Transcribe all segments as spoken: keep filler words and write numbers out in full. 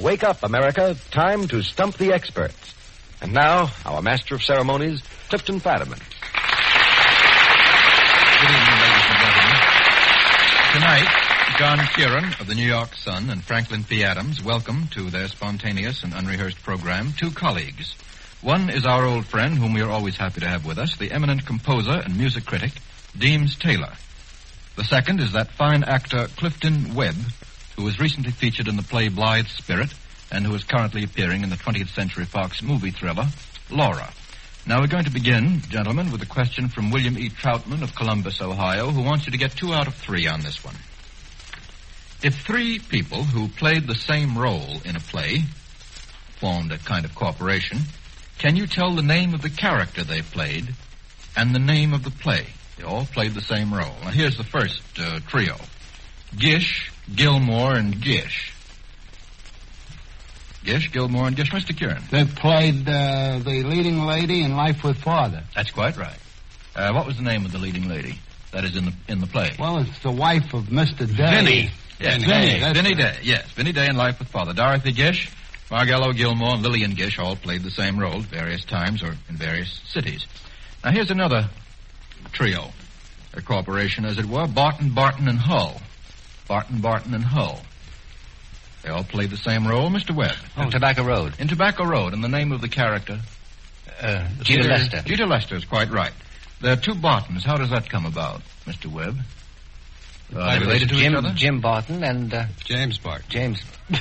Wake up, America. Time to stump the experts. And now, our master of ceremonies, Clifton Fadiman. Good evening, ladies and gentlemen. Tonight, John Kieran of the New York Sun and Franklin P. Adams welcome to their spontaneous and unrehearsed program two colleagues. One is our old friend, whom we are always happy to have with us, the eminent composer and music critic, Deems Taylor. The second is that fine actor, Clifton Webb, who was recently featured in the play Blythe's Spirit and who is currently appearing in the twentieth Century Fox movie thriller, Laura. Now, we're going to begin, gentlemen, with a question from William E. Troutman of Columbus, Ohio, who wants you to get two out of three on this one. If three people who played the same role in a play formed a kind of corporation, can you tell the name of the character they played and the name of the play? They all played the same role. Now, here's the first uh, trio. Gish, Gilmore, and Gish. Gish, Gilmore, and Gish. Mister Kieran. They played uh, the leading lady in Life with Father. That's quite right. Uh, what was the name of the leading lady that is in the in the play? Well, it's the wife of Mister Day. Vinny. Yes, Vinny. Vinny, Vinny Day. Yes, Vinny Day in Life with Father. Dorothy Gish, Margello Gilmore, and Lillian Gish all played the same role at various times or in various cities. Now, here's another trio, a corporation, as it were, Barton, Barton, and Hull. Barton, Barton, and Hull. They all played the same role. Mister Webb. Oh, Tobacco Road. In Tobacco Road, and the name of the character? Uh, Jeter Lester. Jeter Lester is quite right. There are two Bartons. How does that come about, Mister Webb? Uh, are they related to Jim, each other? Jim Barton and... Uh, James Barton. James.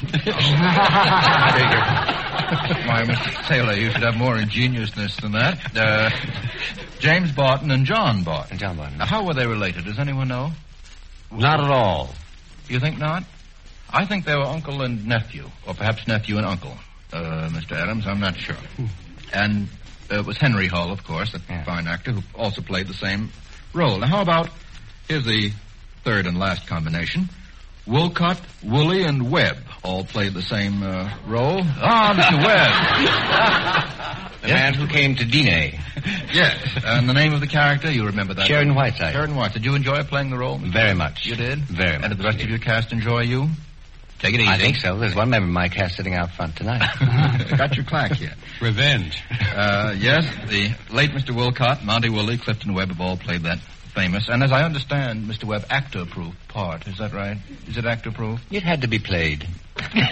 Why, Mister Taylor, you should have more ingeniousness than that. Uh, James Barton and John Barton. And John Barton. Now, how were they related? Does anyone know? Not at all. You think not? I think they were uncle and nephew, or perhaps nephew and uncle, uh, Mister Adams. I'm not sure. And uh, it was Henry Hull, of course, that yeah. fine actor, who also played the same role. Now, how about, here's the third and last combination. Wolcott, Woolley, and Webb all played the same uh, role. Ah, Mister Webb. The yes. man who came to Dine. Yes. And the name of the character, you remember that? Sheridan Whiteside. Sheridan Whiteside. Did you enjoy playing the role? Very much. You did? Very much. And did the rest of your cast enjoy you? Take it easy. I think so. There's one member of my cast sitting out front tonight. Got your clack here. Revenge. Uh, yes, the late Mister Wolcott, Monty Woolley, Clifton Webb have all played that famous, and as I understand, Mister Webb, actor-proof part. Is that right? Is it actor-proof? It had to be played. Well,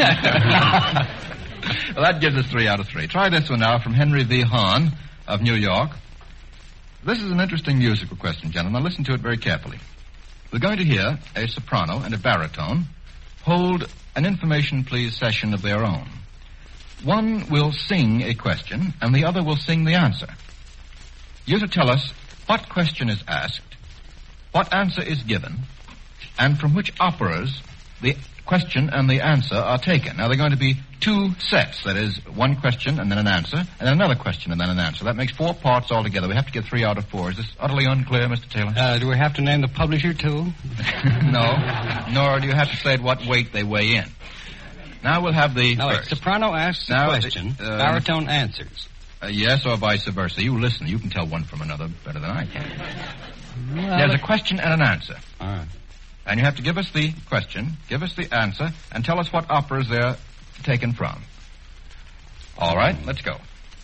that gives us three out of three. Try this one now from Henry V. Hahn of New York. This is an interesting musical question, gentlemen. Now, listen to it very carefully. We're going to hear a soprano and a baritone hold an information please session of their own. One will sing a question, and the other will sing the answer. You're to tell us what question is asked, what answer is given, and from which operas the question and the answer are taken. Now, they're going to be two sets. That is, one question and then an answer, and then another question and then an answer. That makes four parts altogether. We have to get three out of four. Is this utterly unclear, Mister Taylor? Uh, do we have to name the publisher, too? No. Nor do you have to say at what weight they weigh in. Now we'll have the no, first. Soprano asks now, the question. Uh, baritone answers. Uh, yes, or vice versa. You listen. You can tell one from another better than I can. Well, There's a question and an answer. All right. And you have to give us the question, give us the answer, and tell us what operas they're taken from. All right, let's go.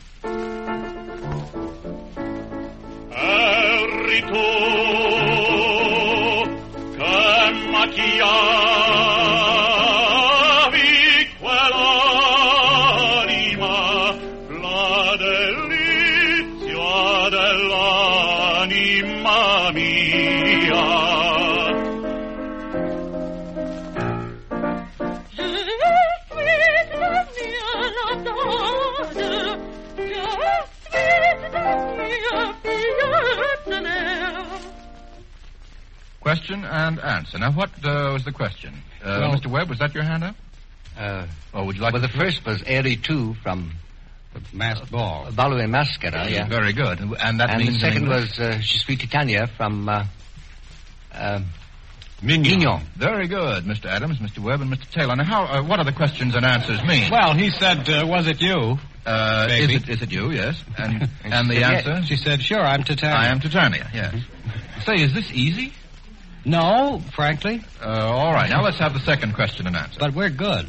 Question and answer. Now, what uh, was the question? Uh, well, Mister Webb, was that your hand up? Uh, or would you like well, to... the first was Airy two from... The Masked Ball. Uh, Ballo e Maschera, yeah. Very good. And that and means the second in was uh, Je suis Titania from... Uh, uh, Mignon. Mignon. Very good, Mister Adams, Mister Webb, and Mister Taylor. Now, how, uh, what do the questions and answers mean? Well, he said, uh, was it you? Uh, is Baby. it, is it you, yes? And, and the Yeah. answer? She said, sure, I'm Titania. I am Titania, yes. Say, is this easy? No, frankly. Uh, all right, now let's have the second question and answer. But we're good.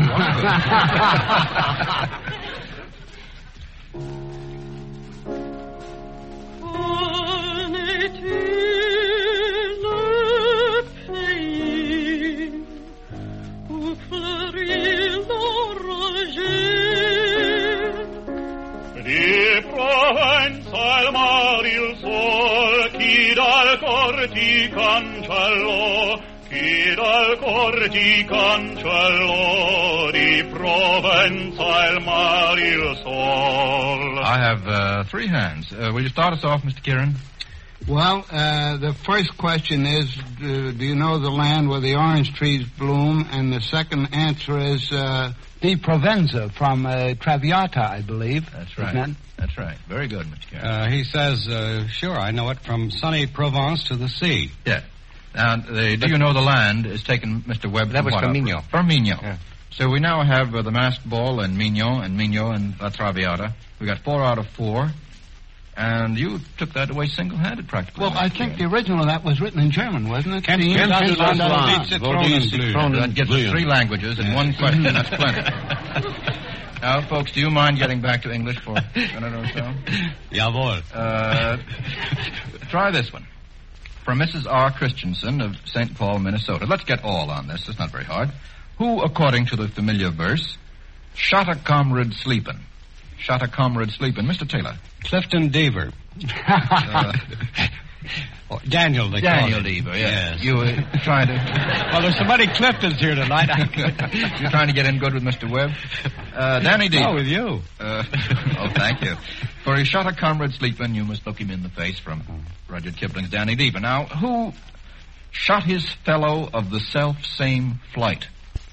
Al mar il sol, chi dal cor ti cancello, chi dal cor ti cancello, di Provenza il mar il sol. I have uh, three hands. Uh, will you start us off, Mister Kieran? Well, uh, the first question is, do, do you know the land where the orange trees bloom? And the second answer is uh, Di Provenza from uh, Traviata, I believe. That's right. Isn't it? That's right. Very good, Mister Kieran. Uh, he says, uh, sure, I know it, from sunny Provence to the sea. Yeah. Now, the, do you know the land is taken, Mister Webb? That was what from up? Mignon. From Mignon. Yeah. So we now have uh, the masked ball and Mignon and Mignon and La Traviata. We got four out of four. And you took that away single-handed, practically. Well, I think the original of that was written in German, wasn't it? Kennst Die du das Insel Land? Land. Zitronen. That gets us three languages in one question. That's plenty. Now, folks, do you mind getting back to English for a minute or so? Jawohl. Uh, try this one. From Missus R. Christensen of Saint Paul, Minnesota. Let's get all on this. It's not very hard. Who, according to the familiar verse, shot a comrade sleepin'? Shot a comrade sleepin'. Mister Taylor. Clifton Deaver. Uh, oh, Daniel, they Daniel call him. Deaver, yeah. Yes. You uh, trying to... Well, there's so many Cliftons here tonight. You're trying to get in good with Mister Webb? Uh, Danny Deaver. Oh, with you. Uh, oh, thank you. For he shot a comrade sleeping, you must look him in the face, from Rudyard Kipling's Danny Deaver. Now, who shot his fellow of the self-same flight?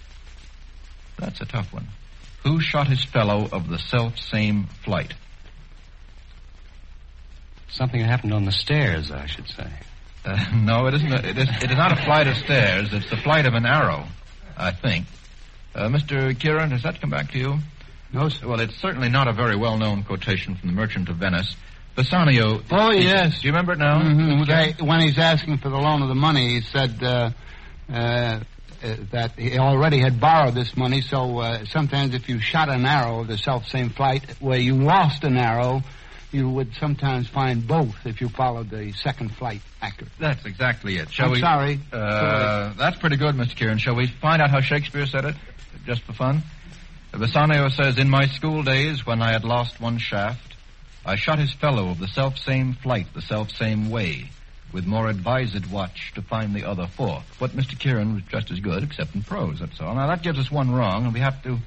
That's a tough one. Who shot his fellow of the self-same flight? Something happened on the stairs, I should say. Uh, no, it isn't. A, it, is, it is not a flight of stairs. It's the flight of an arrow, I think. Uh, Mister Kieran, has that come back to you? No, sir. Well, it's certainly not a very well-known quotation from the Merchant of Venice. Bassanio... Oh, yes. Do you remember it now? Mm-hmm. The guy, when he's asking for the loan of the money, he said uh, uh, uh, that he already had borrowed this money, so uh, sometimes if you shot an arrow of the self-same flight where you lost an arrow, you would sometimes find both if you followed the second flight accurate. That's exactly it. Shall I'm we... sorry. Uh, that's pretty good, Mister Kieran. Shall we find out how Shakespeare said it, just for fun? Bassanio says, in my school days, when I had lost one shaft, I shot his fellow of the self-same flight, the self-same way, with more advised watch to find the other forth. But Mister Kieran was just as good, except in prose, that's all. Now, that gives us one wrong, and we have to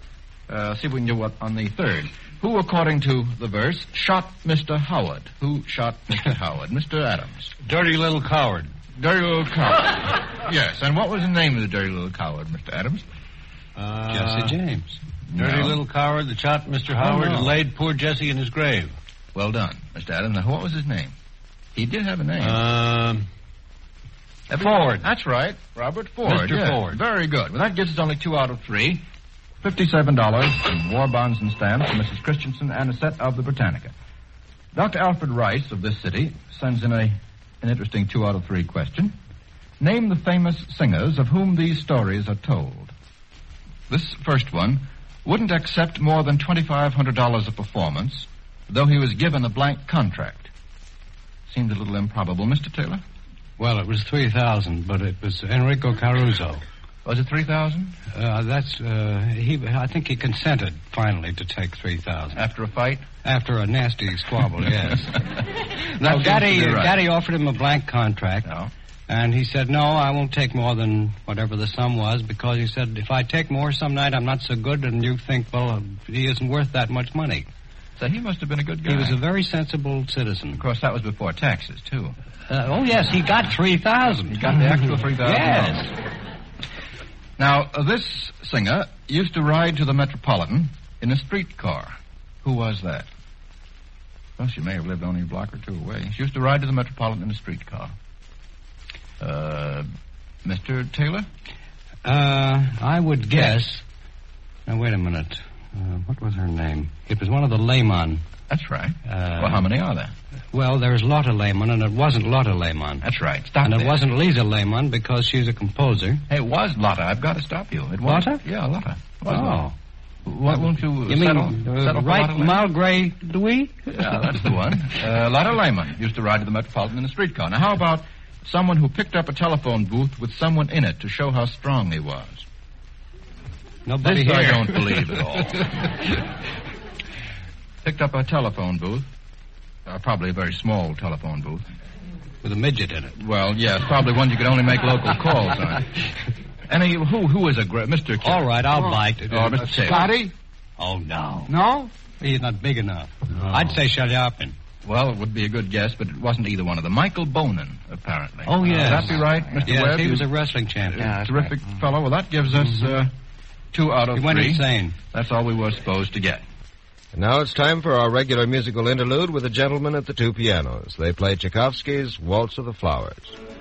uh, see if we can do what on the third. Who, according to the verse, shot Mister Howard? Who shot Mister Howard? Mister Adams. Dirty little coward. Dirty little coward. Yes, and what was the name of the dirty little coward, Mister Adams? Uh, Jesse James. Dirty No. little coward that shot Mister Howard no. and laid poor Jesse in his grave. Well done, Mister Adams. Now, what was his name? He did have a name. Um, Everyone- Ford. That's right. Robert Ford. Mister yes. Ford. Very good. Well, that gives us only two out of three. Fifty-seven dollars in war bonds and stamps for Missus Christensen and a set of the Britannica. Doctor Alfred Rice of this city sends in a an interesting two out of three question. Name the famous singers of whom these stories are told. This first one wouldn't accept more than twenty-five hundred dollars a performance, though he was given a blank contract. Seemed a little improbable, Mister Taylor. well, it was three thousand, but it was Enrico Caruso. Was it three thousand Uh, that's, uh, he, I think he consented finally to take three thousand. after a fight? After a nasty squabble, yes. That No, seems Daddy, to be right. Daddy offered him a blank contract. No. And he said, no, I won't take more than whatever the sum was, because he said, if I take more some night, I'm not so good, and you think, well, he isn't worth that much money. So he must have been a good guy. He was a very sensible citizen. Of course, that was before taxes, too. Uh, oh, yes, he got three thousand. He got the actual three thousand dollars. Yes. Now, uh, this singer used to ride to the Metropolitan in a streetcar. Who was that? Well, she may have lived only a block or two away. She used to ride to the Metropolitan in a streetcar. Uh, Mister Taylor? Uh, I would guess... Now, wait a minute. Uh, what was her name? It was one of the Lehman. That's right. Uh, well, how many are there? Well, there's Lotte Lehman, and it wasn't Lotte Lehman. That's right. Stop And it there. wasn't Lisa Lehman because she's a composer. Hey, it was Lotte. I've got to stop you. It was. Lotte? Yeah, Lotte. It was Oh. Lotte. Why won't you, You settle, mean uh, settle for right Lotte Lehman? Malgré Louis? Yeah, that's the one. Uh, Lotte Lehman used to ride to the Metropolitan in a streetcar. Now, how about someone who picked up a telephone booth with someone in it to show how strong he was? Nobody This here. I don't believe at all. Picked up a telephone booth, uh, probably a very small telephone booth. With a midget in it. Well, yes, probably one you could only make local calls on. Any who who is a great Mister K? All right, I'll Oh. bite. Oh, Mister K. Scotty? Oh, no. No? He's not big enough. I'd say Shalyapin. Well, it would be a good guess, but it wasn't either one of them. Michael Bonin, apparently. Oh, yes. Would that be right, Mister Yes, Webb? he was You- a wrestling champion. a terrific fellow. Well, that gives us uh, two out of He went three. insane. That's all we were supposed to get. And now it's time for our regular musical interlude with the gentlemen at the two pianos. They play Tchaikovsky's Waltz of the Flowers.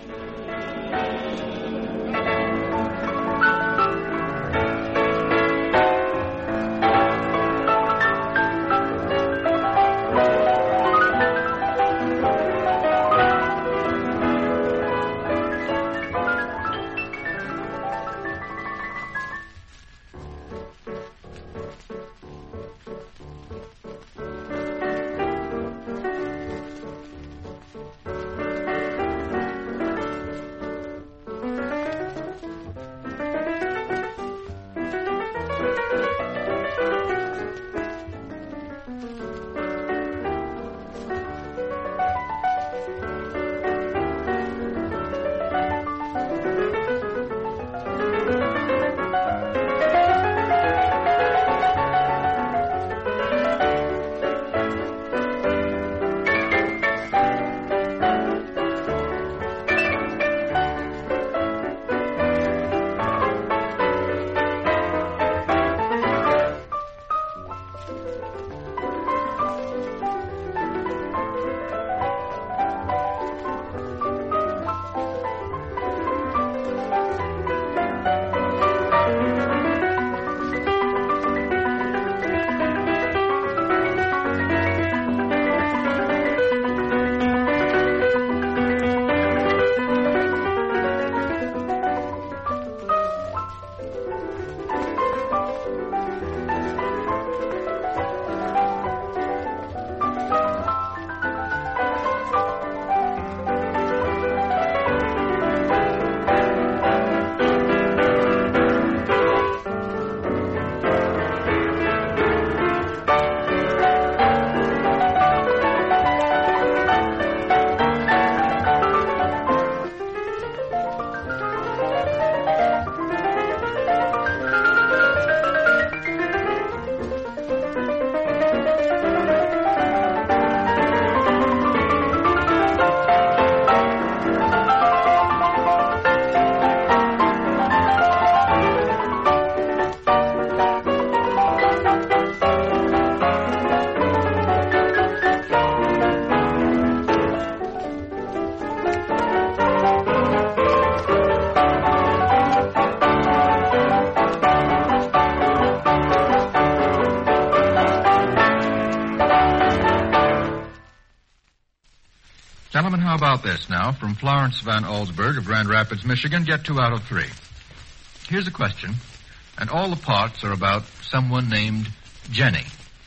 Gentlemen, how about this now? From Florence Van Allsburg of Grand Rapids, Michigan, get two out of three. Here's a question, and all the parts are about someone named Jenny.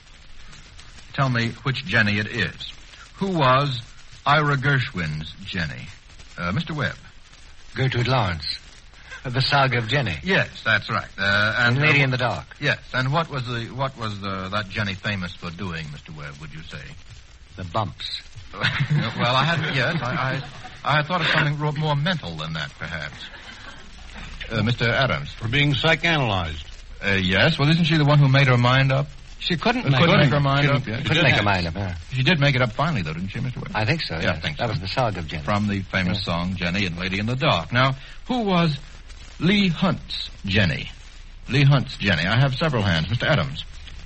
Tell me which Jenny it is. Who was Ira Gershwin's Jenny? Uh, Mister Webb. Gertrude Lawrence. The Saga of Jenny. Yes, that's right. Uh, and Lady uh, in the Dark. Yes, and what was the what was the that Jenny famous for doing, Mister Webb? Would you say? The Bumps. Well, I hadn't. Yes, I, I I had thought of something ro- more mental than that, perhaps. Uh, Mister Adams. For being psychoanalyzed. Uh, yes. Well, isn't she the one who made her mind up? She couldn't Uh, make couldn't it. make her mind Couldn't- up. Yeah. Couldn't make her mind up, huh? She did make it up finally, though, didn't she, Mister Webb? I think so, Yeah, yes. I think That so. was the Saga of Jenny. From the famous Yes. song Jenny and Lady in the Dark. Now, who was Lee Hunt's Jenny? Lee Hunt's Jenny. I have several hands. Mister Adams.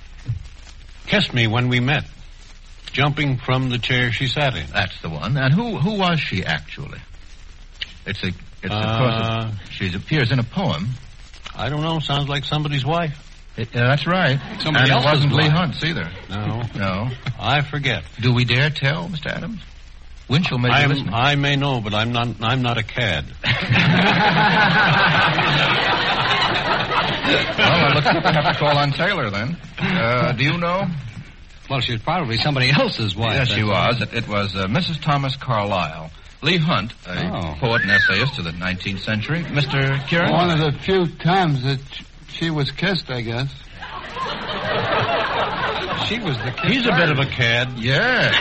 Kissed me when we met. Jumping from the chair she sat in. That's the one. And who who was she actually? It's a it's of course Uh, a, she appears in a poem. I don't know. Sounds like somebody's wife. It, uh, that's right. Somebody and else it wasn't was Lee blind. Hunt's either. No. No. I forget. Do we dare tell, Mister Adams? Winchell may be I'm, listening. I may know, but I'm not. I'm not a cad. Well, it looks like I have to call on Taylor then. Uh, do you know? Well, she was probably somebody else's wife. Yes, she that's was. It, it was uh, Missus Thomas Carlyle. Lee Hunt, a Oh. poet and essayist of the nineteenth century. Mister Kieran? One of the few times that she was kissed, I guess. all. She was the kid. He's a bit of a cad. Yeah.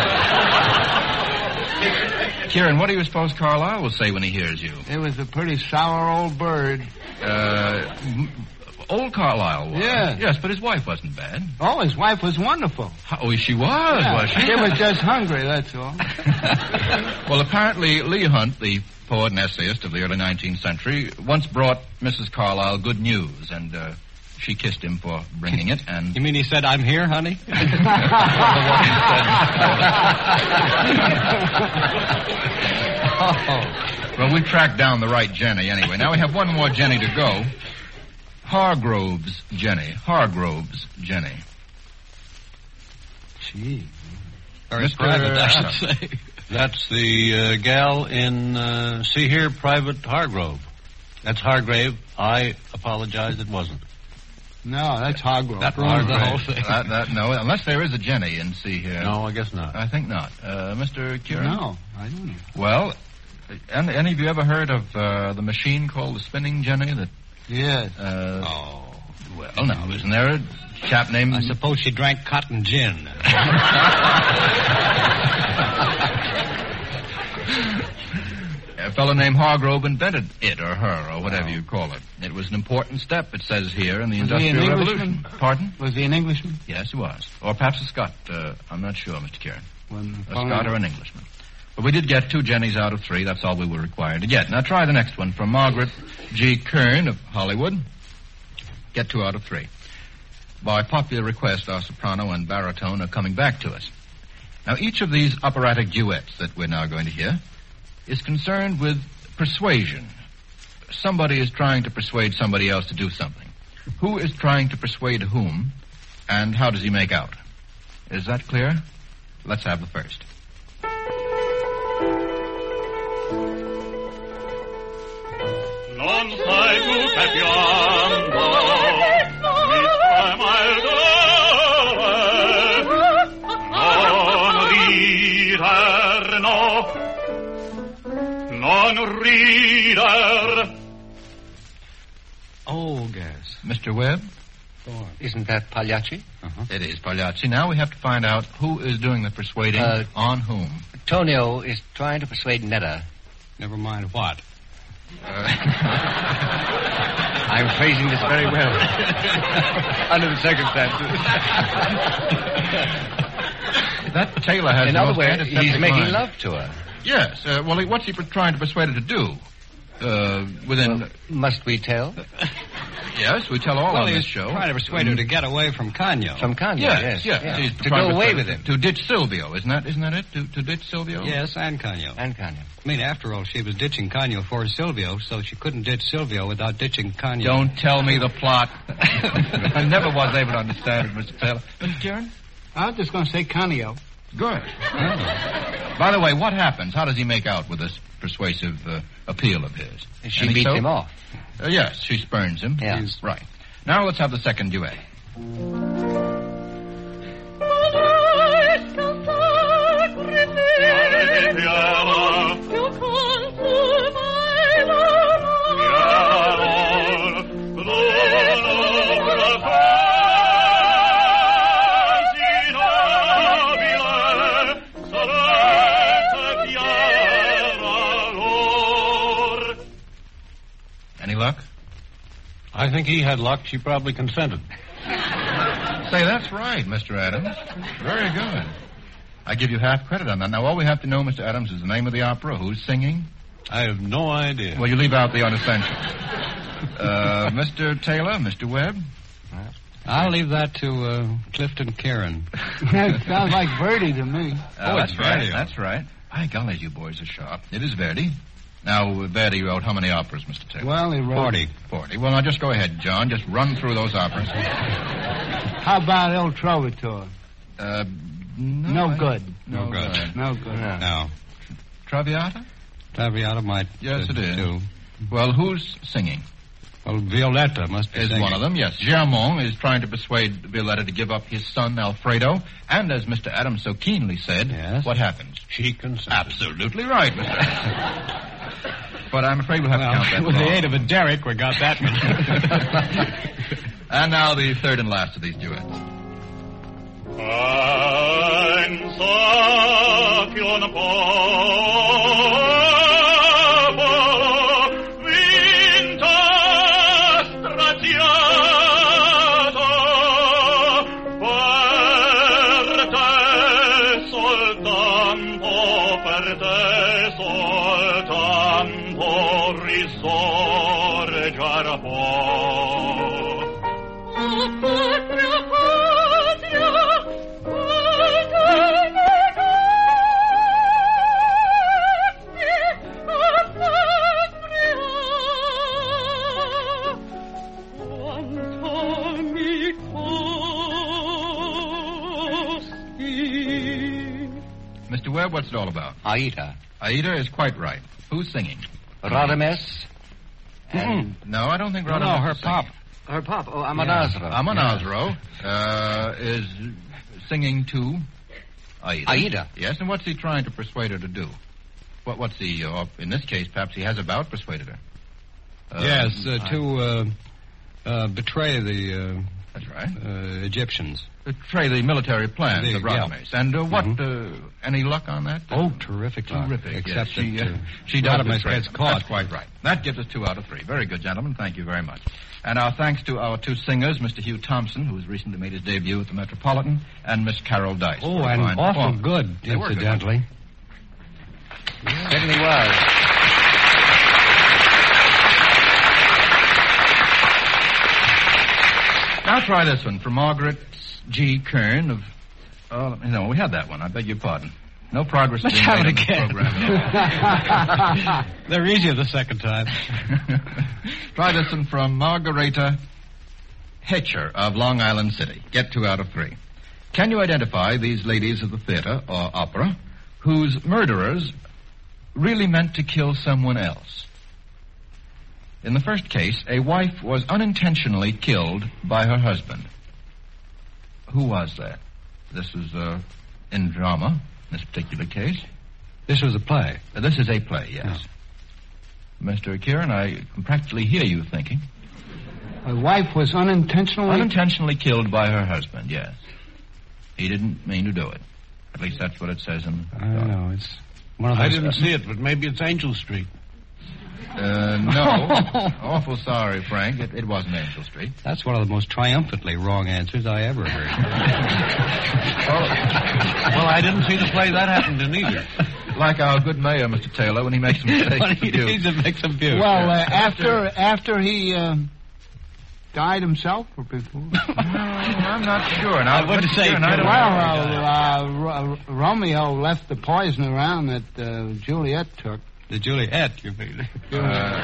Kieran, what do you suppose Carlyle will say when he hears you? It was a pretty sour old bird. Uh, m- old Carlyle was. Yeah. Yes, but his wife wasn't bad. Oh, his wife was wonderful. Oh, she was, Yeah, was she? she was just hungry, that's all. Well, apparently Lee Hunt, the poet and essayist of the early nineteenth century, once brought Missus Carlyle good news, and uh, she kissed him for bringing it, and... You mean he said, I'm here, honey? Well, we tracked down the right Jenny anyway. Now we have one more Jenny to go. Hargrove's Jenny. Hargrove's Jenny. Gee. Very Mister private, I Adams. should say. That's the uh, gal in uh, See Here, Private Hargrove. That's Hargrave. I apologize, it wasn't. No, that's Hargrove. That ruins the whole Hargrave. thing. That, that, no, unless there is a Jenny in See Here. No, I guess not. I think not. Uh, Mister Kieran? No, I don't know. Well, any, any of you ever heard of uh, the machine called the spinning Jenny? That, Yes. uh, Oh. well, now, isn't there a chap named... I suppose she drank cotton gin. A fellow named Hargrove invented it, or her, or whatever you call it. It was an important step, it says here, in the Was he an Industrial Englishman? Revolution. Pardon? Was he an Englishman? Yes, he was. Or perhaps a Scot. Uh, I'm not sure, Mister Kieran. When A Scot or an Englishman. But we did get two Jennies out of three. That's all we were required to get. Now try the next one from Margaret G. Kern of Hollywood. Get two out of three. By popular request, our soprano and baritone are coming back to us. Now, each of these operatic duets that we're now going to hear is concerned with persuasion. Somebody is trying to persuade somebody else to do something. Who is trying to persuade whom, and how does he make out? Is that clear? Let's have the first. Non sai tu che piango, mi tremaldare, non rider, no, non rider. Oh, gas. Mister Webb? Isn't that Pagliacci? It is Pagliacci. Now we have to find out who is doing the persuading Uh, on whom. Tonio is trying to persuade Netta. Never mind what. I'm phrasing this very well. Under the circumstances. That Taylor has In the other most words, antiseptic he's making mind. love to her. Yes. Uh, well, he- what's he trying to persuade her to do? Uh, within... Well, must we tell? Yes, we tell all Well, on he this was show. trying to persuade her to get away from Canio. From Kanye, Yes, yes. yes. He's To trying go away persuade with her him. To ditch Silvio, isn't that, isn't that it? To, to ditch Silvio? Yes, and Canio. And Kanye. I mean, after all, she was ditching Canio for Silvio, so she couldn't ditch Silvio without ditching Canio. Don't tell me the plot. I never was able to understand it, Mister Taylor. Mister Kieran? I was just going to say Canio. Good. By the way, what happens? How does he make out with this persuasive uh, appeal of his? She Any beats soap? him off. Uh, yes, she spurns him. Yeah. He's- Right. Now let's have the second duet. Any luck? I think he had luck. She probably consented. Say, that's right, Mister Adams. Very good. I give you half credit on that. Now, all we have to know, Mister Adams, is the name of the opera, who's singing. I have no idea. Well, you leave out the unessential. Uh, Mister Taylor, Mister Webb. I'll leave that to uh, Clifton Kieran. That sounds like Verdi to me. Uh, Oh, that's it's right. Verdi. That's right. By golly, you boys are sharp. It is Verdi. Now, Verdi wrote how many operas, Mister Taylor? Well, he wrote... Forty. Forty. Well, now, just go ahead, John. Just run through those operas. How about El Trovatore? Uh, no, No I- good. No, No good. good. No good. No. Traviata? Traviata might. Yes, uh, it is. do. Well, who's singing? Well, Violetta must be Is singing. one of them, yes. Germont is trying to persuade Violetta to give up his son, Alfredo. And as Mister Adams so keenly said, Yes. what happens? She consented. Absolutely right, Mister Adams. But I'm afraid we'll have to count that Well, with the wrong. aid of a derrick, we got that one. And now the third and last of these duets. Ein Sakion Papa, Vinta stratiata, per te soltanto, per te soltanto risorger può. Mister Webb, what's it all about? Aida. Aida is quite right. Who's singing? Radames. And No, I don't think No, Rhoda no, is her singing. pop. her pop, oh, Amonasro. Amonasro uh, is singing to Aida. Aida. Yes, and what's he trying to persuade her to do? What, what's he, uh, in this case, perhaps he has about persuaded her. Uh, yes, uh, I- to uh, uh, betray the That's right. uh, uh, Egyptians. Betray the military plans The- of Radames. And uh, what, Mhm. uh, any luck on that? Oh, terrific. luck. Terrific. Except yes. she, that uh, uh, she does Radames betray gets them. caught. That's quite right. That gives us two out of three. Very good, gentlemen. Thank you very much. And our thanks to our two singers, Mister Hugh Thompson, who has recently made his debut at the Metropolitan, and Miss Carol Dice. Oh, for a and fine awful performance. good, They were good, incidentally. Certainly was. Now try this one from Margaret G. Kern of... Oh, no, we had that one. I beg your pardon. No progress Let's being have made it on the again. program at all. They're easier the second time. Try this one from Margareta Hetcher of Long Island City. Get two out of three. Can you identify these ladies of the theater or opera whose murderers really meant to kill someone else? In the first case, a wife was unintentionally killed by her husband. Who was that? This was uh, in drama, in this particular case. This was a play. Uh, this is a play, yes. Mister Kieran, I can practically hear you thinking. A wife was unintentionally... Unintentionally killed by her husband, yes. He didn't mean to do it. At least that's what it says in the... I don't know. It's one of those. I didn't see it, but maybe it's Angel Street. Uh, no. Awful sorry, Frank. It, it wasn't Angel Street. That's one of the most triumphantly wrong answers I ever heard. Well, I didn't see the play that happened in either. Like our good mayor, Mister Taylor, when he makes a mistake. When he to do. needs to make some views. Well, uh, after after he uh, died himself or before? No, I'm not sure. Now, I wouldn't Mister say Kieran, I don't Well, know. uh, uh, Ro- Romeo left the poison around that uh, Juliet took. the Juliet, you mean? Uh,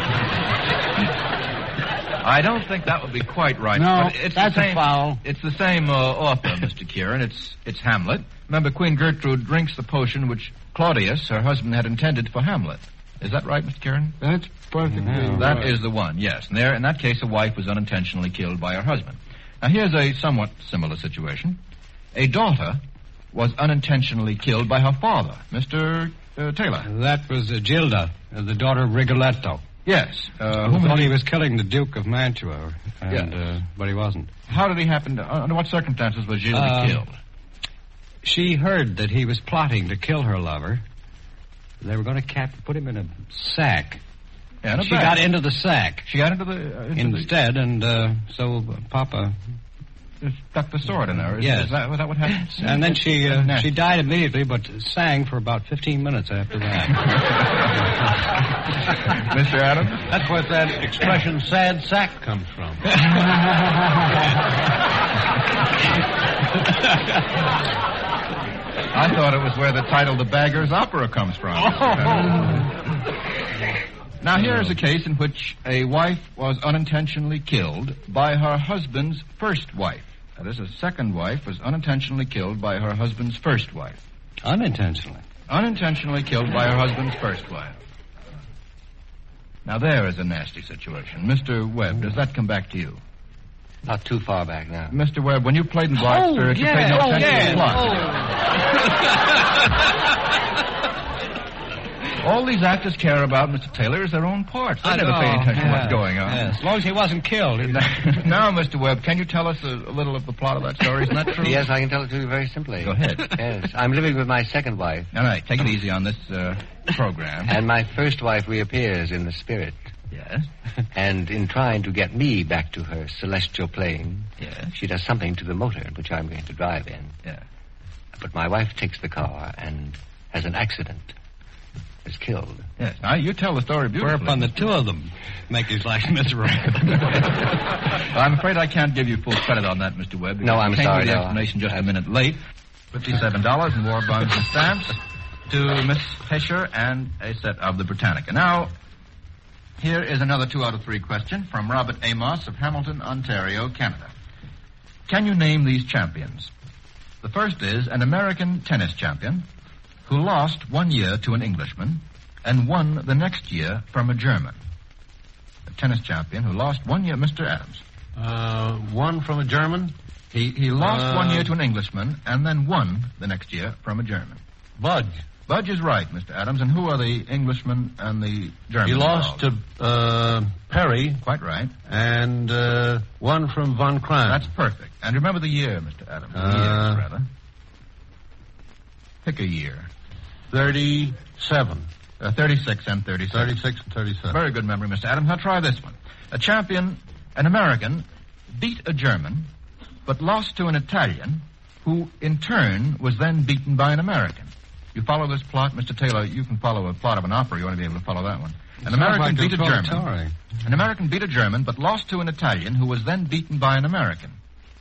I don't think that would be quite right. No, but it's that's the a same, foul. It's the same uh, author, Mister Kieran. It's it's Hamlet. Remember, Queen Gertrude drinks the potion which Claudius, her husband, had intended for Hamlet. Is that right, Mister Kieran? That's perfectly No. That right. is the one, yes. And there, in that case, a wife was unintentionally killed by her husband. Now, here's a somewhat similar situation. A daughter was unintentionally killed by her father, Mister Uh, Taylor. That was uh, Gilda, uh, the daughter of Rigoletto. Yes. Uh, Who whom thought he- he was killing the Duke of Mantua, and, Yeah. uh, but he wasn't. How did he happen to... Under what circumstances was Gilda Uh, killed? She heard that he was plotting to kill her lover. They were going to cap- put him in a sack. Yeah, in a She bag. got into the sack She got into the... Uh, into instead, and uh, so Papa... the, stuck the sword in her. Is, Yes. is, that, was that what happened? And then she uh, Nasty. she died immediately, but sang for about fifteen minutes after that. Mister Adams? That's what that expression sad sack comes from. I thought it was where the title The Bagger's Opera comes from. Now, here is a case in which a wife was unintentionally killed by her husband's first wife. That is, a second wife was unintentionally killed by her husband's first wife. Unintentionally? Unintentionally killed by her husband's first wife. Now, there is a nasty situation. Mister Webb, does that come back to you? Not too far back now. Mister Webb, when you played in Black Oh, Spirit, you yeah, paid no oh, attention to the yeah, plot. All these actors care about, Mister Taylor, is their own parts. They I never know, pay any attention to yeah, what's going on. yeah, as long as he wasn't killed. Now, Mister Webb, can you tell us a, a little of the plot of that story? Isn't that true? Yes, I can tell it to you very simply. Go ahead. Yes, I'm living with my second wife, All right, take it easy on this uh, program. and my first wife reappears in the spirit. Yes, And in trying to get me back to her celestial plane, yes, she does something to the motor which I'm going to drive in. yes. But my wife takes the car and has an accident. Is killed. Yes. Now, you tell the story beautifully. Whereupon the two of them make his life miserable. I'm afraid I can't give you full credit on that, Mister Webb. No, I'm you came sorry, with the no. explanation just a minute late. Fifty-seven dollars in war bonds and stamps to Miss Fisher and a set of the Britannica. Now, here is another two out of three question from Robert Amos of Hamilton, Ontario, Canada. Can you name these champions? The first is an American tennis champion who lost one year to an Englishman and won the next year from a German. A tennis champion who lost one year, Mister Adams. Uh, one from a German? He he lost Uh, one year to an Englishman and then won the next year from a German. Budge. Budge is right, Mister Adams. And who are the Englishman and the German? He lost to uh, Perry Quite right. and uh, one from Von Kran. That's perfect. And remember the year, Mister Adams. The Uh, years, rather. Pick a year. thirty-seven. Uh, thirty-six and thirty-seven. thirty-six and thirty-seven. Very good memory, Mister Adams. Now try this one. A champion, an American, beat a German, but lost to an Italian, who in turn was then beaten by an American. You follow this plot, Mister Taylor? You can follow a plot of an opera. You ought to be able to follow that one. An Sounds American like beat a German. Trovatore. An American beat a German, but lost to an Italian, who was then beaten by an American.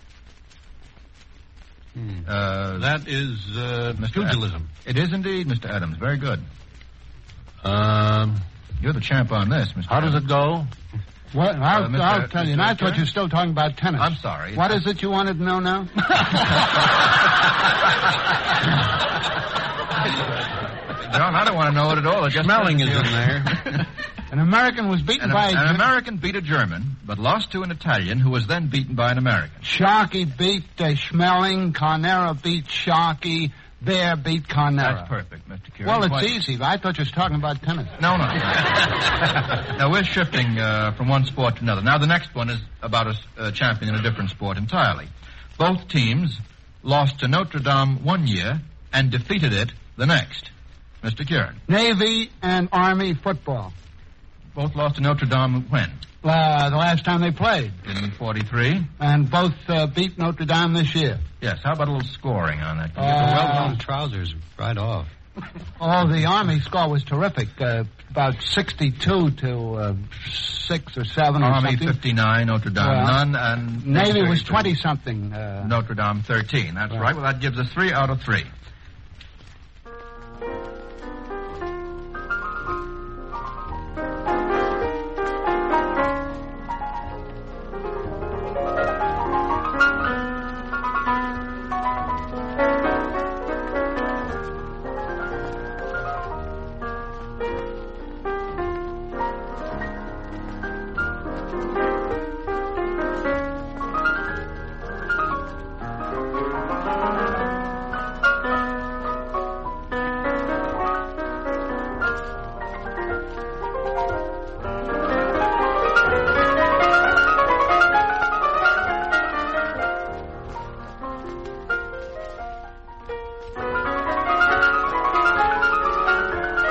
Hmm. Uh, That is uh, Mister pugilism. It is indeed, Mister Adams. Very good. Um, You're the champ on this, Mister how does Adams. it go? What? I'll, Uh, Mister I'll tell you. And I Mister thought you were still talking about tennis. I'm sorry. What is it you wanted to know now? John, I don't want to know it at all. It just Smelling says is here- in there. An American was beaten An, by an a Ger- American beat a German, but lost to an Italian, who was then beaten by an American. Sharkey beat uh, Schmeling. Carnera beat Sharkey. Bear beat Carnera. That's perfect, Mister Curie. Well, it's Quite- easy. But I thought you were talking about tennis. No, no. Now, we're shifting uh, from one sport to another. Now, the next one is about a s- a champion in a different sport entirely. Both teams lost to Notre Dame one year and defeated it the next. Mister Curran. Navy and Army football. Both lost to Notre Dame when? Uh, the last time they played. In forty-three? And both uh, beat Notre Dame this year. Yes. How about a little scoring on that? Can you Uh, give a Well well known trousers right off. Oh, the Army score was terrific. Uh, about sixty-two to uh, six or seven or Army something. fifty-nine, Notre Dame Well, none, and Navy was thirty-two. twenty-something. Uh, Notre Dame thirteen. That's Right. right. Well, that gives us three out of three.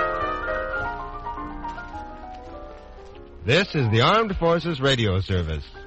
This is the Armed Forces Radio Service.